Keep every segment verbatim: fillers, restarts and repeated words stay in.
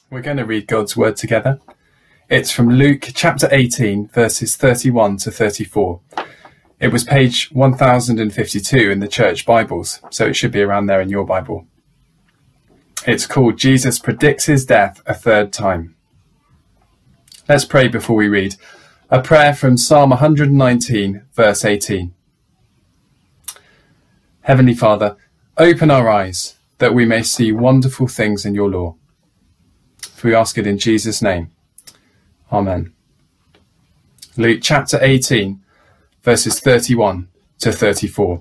We're going to read God's word together. It's from Luke chapter eighteen, verses thirty-one to thirty-four. It was page one thousand fifty-two in the church Bibles, so it should be around there in your Bible. It's called Jesus Predicts His Death a Third Time. Let's pray before we read. A prayer from Psalm one hundred nineteen, verse eighteen. Heavenly Father, open our eyes that we may see wonderful things in your law. For we ask it in Jesus' name. Amen. Luke chapter eighteen, verses thirty-one to thirty-four.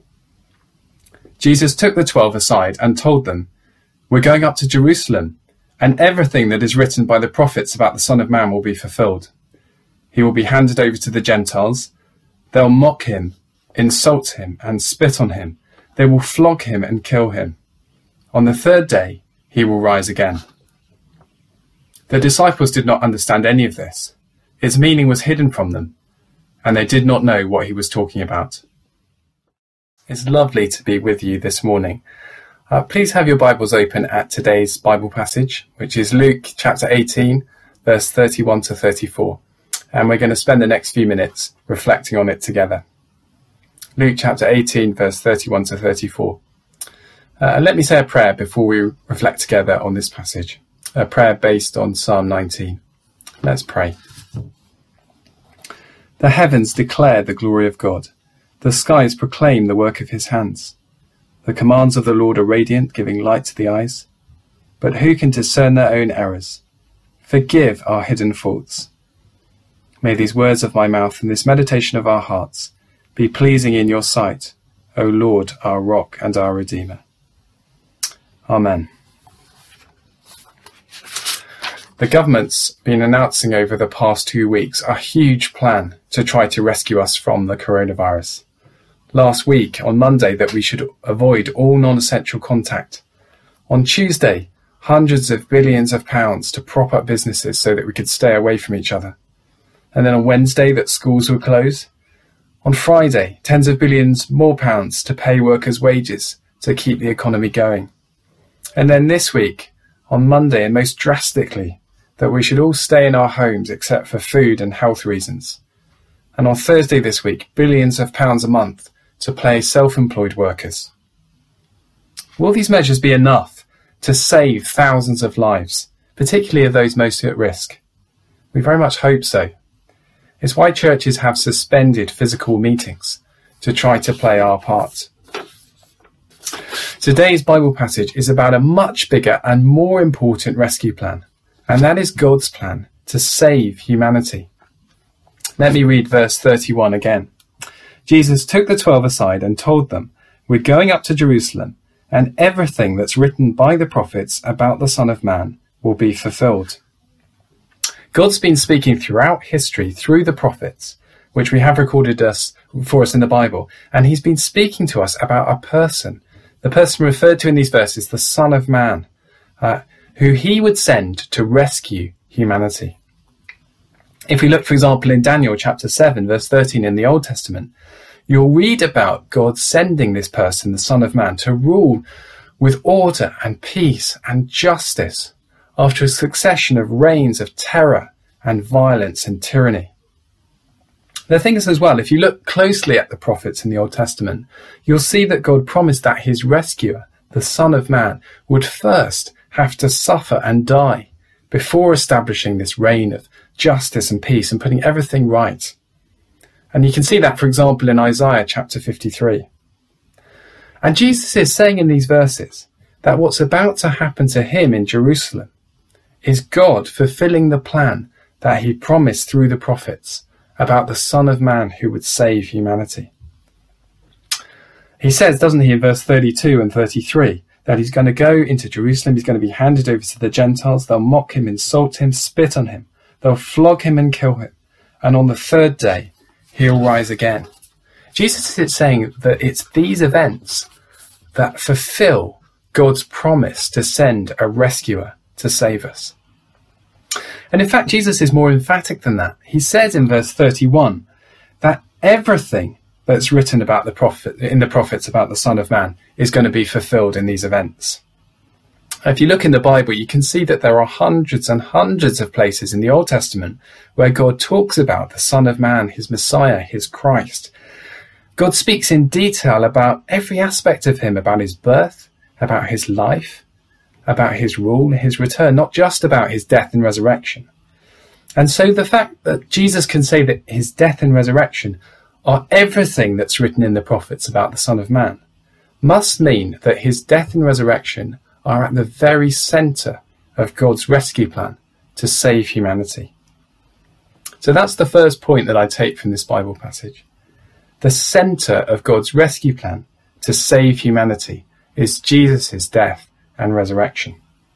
Jesus took the twelve aside and told them, "We're going up to Jerusalem, and everything that is written by the prophets about the Son of Man will be fulfilled. He will be handed over to the Gentiles. They'll mock him, insult him, and spit on him. They will flog him and kill him. On the third day, he will rise again." The disciples did not understand any of this. Its meaning was hidden from them, and they did not know what he was talking about. It's lovely to be with you this morning. Uh, please have your Bibles open at today's Bible passage, which is Luke chapter eighteen, verse thirty-one to thirty-four. And we're going to spend the next few minutes reflecting on it together. Luke chapter eighteen, verse thirty-one to thirty-four. Uh, let me say a prayer before we reflect together on this passage. A prayer based on Psalm nineteen. Let's pray. The heavens declare the glory of God. The skies proclaim the work of his hands. The commands of the Lord are radiant, giving light to the eyes. But who can discern their own errors? Forgive our hidden faults. May these words of my mouth and this meditation of our hearts be pleasing in your sight, O Lord, our rock and our Redeemer. Amen. The government's been announcing over the past two weeks a huge plan to try to rescue us from the coronavirus. Last week, on Monday, that we should avoid all non-essential contact. On Tuesday, hundreds of billions of pounds to prop up businesses so that we could stay away from each other. And then on Wednesday, that schools would close. On Friday, tens of billions more pounds to pay workers' wages to keep the economy going. And then this week, on Monday, and most drastically, that we should all stay in our homes except for food and health reasons. And on Thursday this week, billions of pounds a month to pay self-employed workers. Will these measures be enough to save thousands of lives, particularly of those most at risk? We very much hope so. It's why churches have suspended physical meetings to try to play our part. Today's Bible passage is about a much bigger and more important rescue plan, and that is God's plan to save humanity. Let me read verse thirty-one again. Jesus took the twelve aside and told them, "We're going up to Jerusalem, and everything that's written by the prophets about the Son of Man will be fulfilled." God's been speaking throughout history through the prophets, which we have recorded us for us in the Bible, and he's been speaking to us about a person, the person referred to in these verses, the Son of Man, uh, who he would send to rescue humanity. If we look, for example, in Daniel chapter seven, verse thirteen in the Old Testament, you'll read about God sending this person, the Son of Man, to rule with order and peace and justice after a succession of reigns of terror and violence and tyranny. The thing is as well, if you look closely at the prophets in the Old Testament, you'll see that God promised that his rescuer, the Son of Man, would first have to suffer and die before establishing this reign of justice and peace and putting everything right. And you can see that, for example, in Isaiah chapter fifty-three. And Jesus is saying in these verses that what's about to happen to him in Jerusalem is God fulfilling the plan that he promised through the prophets about the Son of Man who would save humanity. He says, doesn't he, in verse thirty-two and thirty-three, that he's going to go into Jerusalem, he's going to be handed over to the Gentiles, they'll mock him, insult him, spit on him, they'll flog him and kill him, and on the third day he'll rise again. Jesus is saying that it's these events that fulfill God's promise to send a rescuer to save us. And in fact, Jesus is more emphatic than that. He says in verse thirty-one that everything that's written about the prophet in the prophets about the Son of Man is going to be fulfilled in these events. If you look in the Bible, you can see that there are hundreds and hundreds of places in the Old Testament where God talks about the Son of Man, his Messiah, his Christ. God speaks in detail about every aspect of him, about his birth, about his life, about his rule, his return, not just about his death and resurrection. And so the fact that Jesus can say that his death and resurrection are everything that's written in the prophets about the Son of Man must mean that his death and resurrection are at the very centre of God's rescue plan to save humanity. So that's the first point that I take from this Bible passage. The centre of God's rescue plan to save humanity is Jesus' death and resurrection.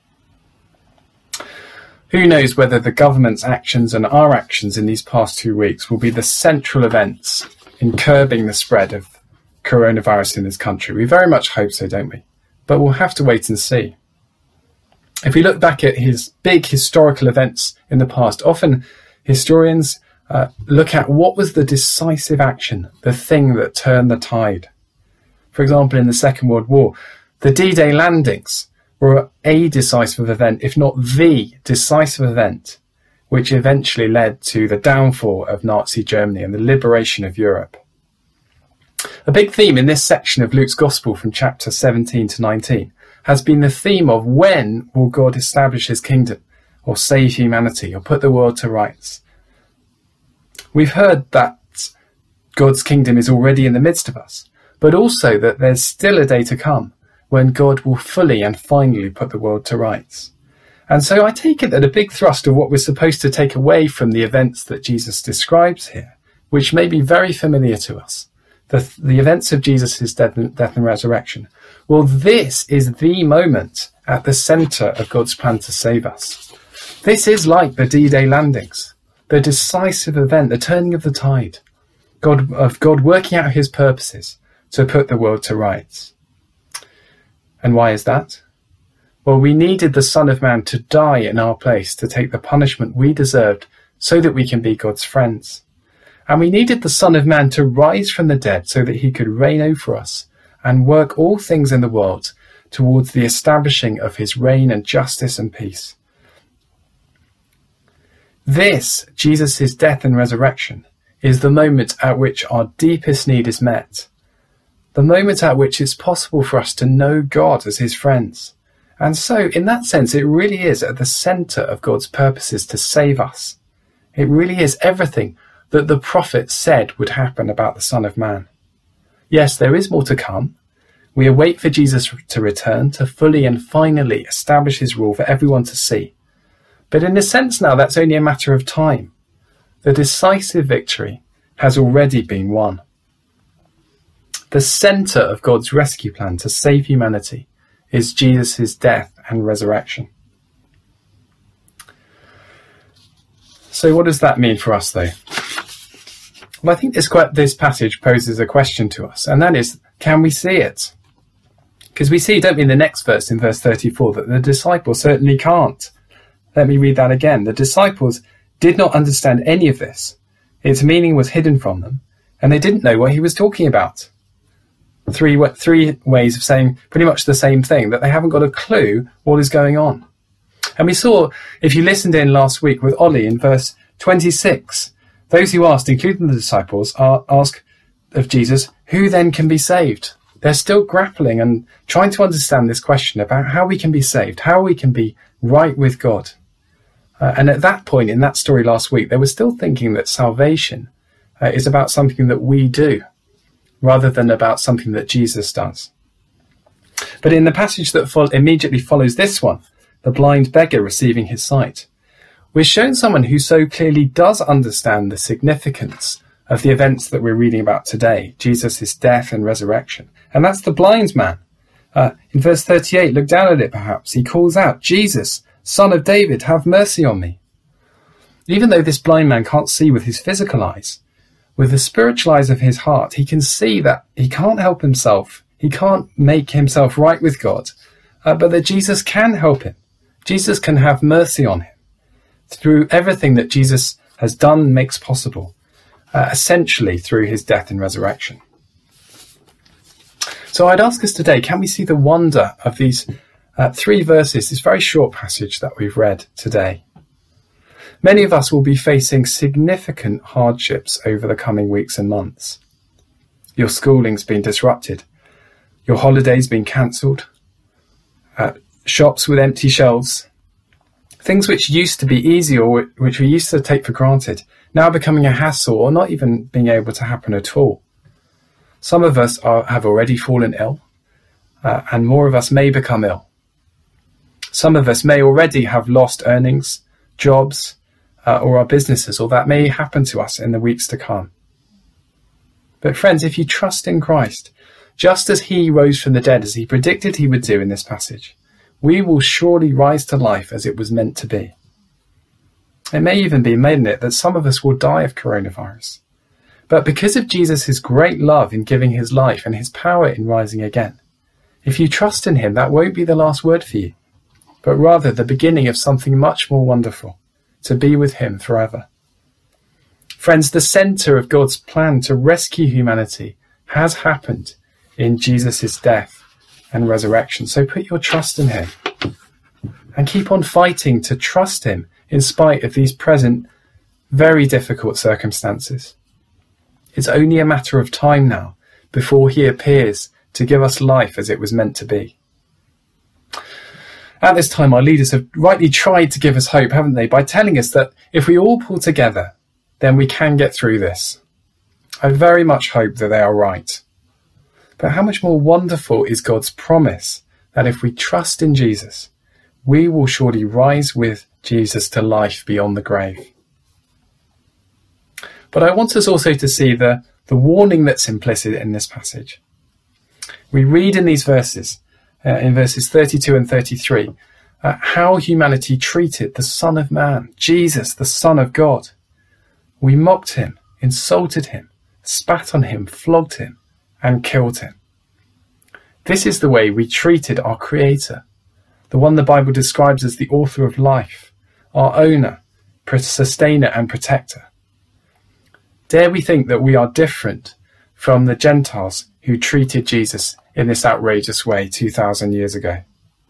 Who knows whether the government's actions and our actions in these past two weeks will be the central events in curbing the spread of coronavirus in this country. We very much hope so, don't we? But we'll have to wait and see. If we look back at his big historical events in the past, often historians uh, look at what was the decisive action, the thing that turned the tide. For example, in the Second World War, the D-Day landings were a decisive event, if not the decisive event, which eventually led to the downfall of Nazi Germany and the liberation of Europe. A big theme in this section of Luke's Gospel from chapter seventeen to nineteen has been the theme of when will God establish his kingdom or save humanity or put the world to rights. We've heard that God's kingdom is already in the midst of us, but also that there's still a day to come when God will fully and finally put the world to rights. And so I take it that a big thrust of what we're supposed to take away from the events that Jesus describes here, which may be very familiar to us, the, the events of Jesus' death and, death and resurrection, well, this is the moment at the centre of God's plan to save us. This is like the D-Day landings, the decisive event, the turning of the tide, God, of God working out his purposes to put the world to rights. And why is that? Well, we needed the Son of Man to die in our place to take the punishment we deserved so that we can be God's friends. And we needed the Son of Man to rise from the dead so that he could reign over us and work all things in the world towards the establishing of his reign and justice and peace. This, Jesus' death and resurrection, is the moment at which our deepest need is met. The moment at which it's possible for us to know God as his friends. And so, in that sense, it really is at the centre of God's purposes to save us. It really is everything that the prophets said would happen about the Son of Man. Yes, there is more to come. We await for Jesus to return to fully and finally establish his rule for everyone to see. But in a sense now, that's only a matter of time. The decisive victory has already been won. The centre of God's rescue plan to save humanity is Jesus' death and resurrection. So what does that mean for us, though? Well, I think this, this passage poses a question to us, and that is, can we see it? Because we see, don't we, in the next verse, in verse thirty-four, that the disciples certainly can't. Let me read that again. The disciples did not understand any of this. Its meaning was hidden from them, and they didn't know what he was talking about. Three, three ways of saying pretty much the same thing, that they haven't got a clue what is going on. And we saw, if you listened in last week with Ollie in verse twenty-six, those who asked, including the disciples, are, ask of Jesus, who then can be saved? They're still grappling and trying to understand this question about how we can be saved, how we can be right with God. Uh, and at that point in that story last week, they were still thinking that salvation uh, is about something that we do, rather than about something that Jesus does. But in the passage that fo- immediately follows this one, the blind beggar receiving his sight, we're shown someone who so clearly does understand the significance of the events that we're reading about today, Jesus' death and resurrection. And that's the blind man. Uh, in verse thirty-eight, look down at it perhaps. He calls out, Jesus, Son of David, have mercy on me. Even though this blind man can't see with his physical eyes, with the spiritual eyes of his heart, he can see that he can't help himself. He can't make himself right with God, uh, but that Jesus can help him. Jesus can have mercy on him through everything that Jesus has done and makes possible, uh, essentially through his death and resurrection. So I'd ask us today, can we see the wonder of these Uh, three verses, this very short passage that we've read today. Many of us will be facing significant hardships over the coming weeks and months. Your schooling's been disrupted. Your holiday's been cancelled. Uh, shops with empty shelves. Things which used to be easy or which we used to take for granted, now becoming a hassle or not even being able to happen at all. Some of us are, have already fallen ill, uh, and more of us may become ill. Some of us may already have lost earnings, jobs, uh, or our businesses, or that may happen to us in the weeks to come. But friends, if you trust in Christ, just as he rose from the dead, as he predicted he would do in this passage, we will surely rise to life as it was meant to be. It may even be made in it that some of us will die of coronavirus. But because of Jesus' great love in giving his life and his power in rising again, if you trust in him, that won't be the last word for you, but rather the beginning of something much more wonderful, to be with him forever. Friends, the centre of God's plan to rescue humanity has happened in Jesus' death and resurrection. So put your trust in him and keep on fighting to trust him in spite of these present very difficult circumstances. It's only a matter of time now before he appears to give us life as it was meant to be. At this time, our leaders have rightly tried to give us hope, haven't they, by telling us that if we all pull together, then we can get through this. I very much hope that they are right. But how much more wonderful is God's promise that if we trust in Jesus, we will surely rise with Jesus to life beyond the grave. But I want us also to see the, the warning that's implicit in this passage. We read in these verses, uh, in verses thirty-two and thirty-three, uh, how humanity treated the Son of Man, Jesus, the Son of God. We mocked him, insulted him, spat on him, flogged him, and killed him. This is the way we treated our Creator, the one the Bible describes as the author of life, our owner, sustainer and protector. Dare we think that we are different from the Gentiles who treated Jesus in this outrageous way two thousand years ago?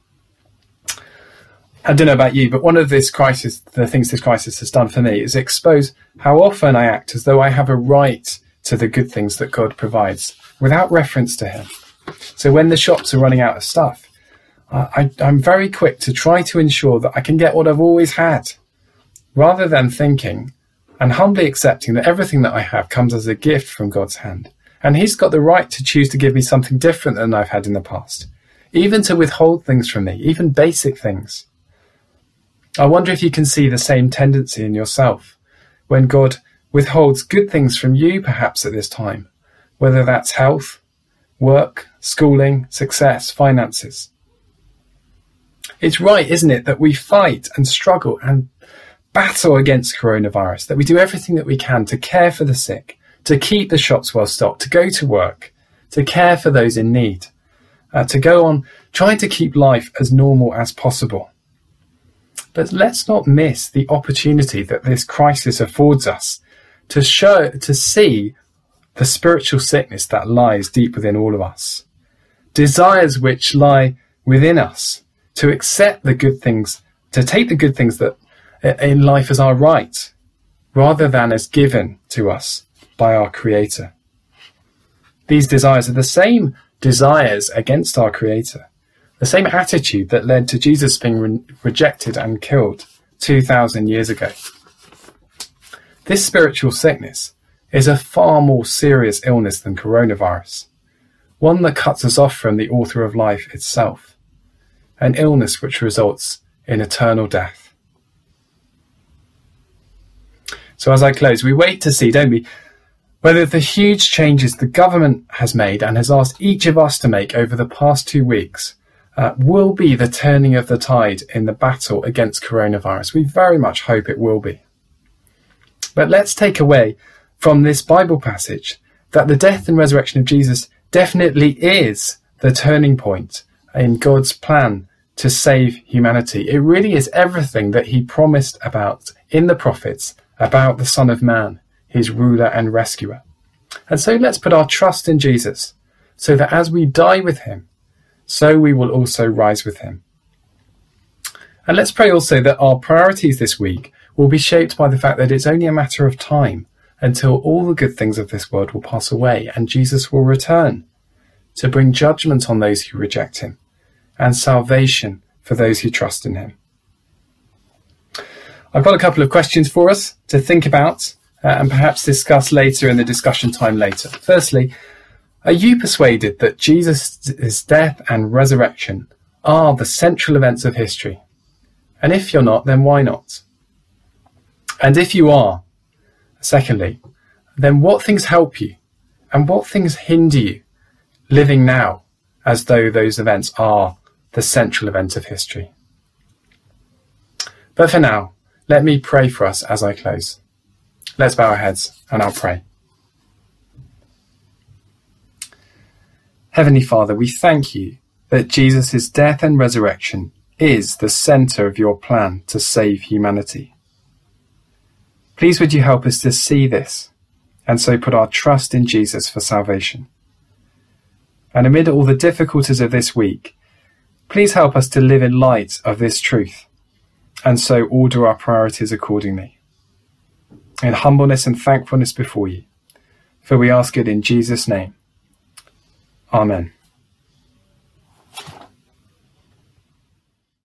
I don't know about you, but one of this crisis, the things this crisis has done for me is expose how often I act as though I have a right to the good things that God provides without reference to him. So when the shops are running out of stuff, uh, I, I'm very quick to try to ensure that I can get what I've always had, rather than thinking and humbly accepting that everything that I have comes as a gift from God's hand. And he's got the right to choose to give me something different than I've had in the past, even to withhold things from me, even basic things. I wonder if you can see the same tendency in yourself when God withholds good things from you perhaps at this time, whether that's health, work, schooling, success, finances. It's right, isn't it, that we fight and struggle and battle against coronavirus, that we do everything that we can to care for the sick, to keep the shops well stocked, to go to work, to care for those in need, uh, to go on trying to keep life as normal as possible. But let's not miss the opportunity that this crisis affords us to show, to see the spiritual sickness that lies deep within all of us, desires which lie within us, to accept the good things, to take the good things that in life as our right, rather than as given to us by our Creator. These desires are the same desires against our Creator, the same attitude that led to Jesus being re- rejected and killed two thousand years ago. This spiritual sickness is a far more serious illness than coronavirus, one that cuts us off from the author of life itself, an illness which results in eternal death. So as I close, we wait to see, don't we, whether the huge changes the government has made and has asked each of us to make over the past two weeks uh, will be the turning of the tide in the battle against coronavirus. We very much hope it will be. But let's take away from this Bible passage that the death and resurrection of Jesus definitely is the turning point in God's plan to save humanity. It really is everything that he promised about in the prophets about the Son of Man, his ruler and rescuer. And so let's put our trust in Jesus, so that as we die with him, so we will also rise with him And let's pray also that our priorities this week will be shaped by the fact that it's only a matter of time until all the good things of this world will pass away and Jesus will return to bring judgment on those who reject him and salvation for those who trust in him. I've got a couple of questions for us to think about uh, and perhaps discuss later in the discussion time later. Firstly, are you persuaded that Jesus' death and resurrection are the central events of history? And if you're not, then why not? And if you are, secondly, then what things help you and what things hinder you living now as though those events are the central event of history? But for now, let me pray for us as I close. Let's bow our heads and I'll pray. Heavenly Father, we thank you that Jesus' death and resurrection is the centre of your plan to save humanity. Please would you help us to see this and so put our trust in Jesus for salvation. And amid all the difficulties of this week, please help us to live in light of this truth and so order our priorities accordingly. In humbleness and thankfulness before you, for we ask it in Jesus' name. Amen.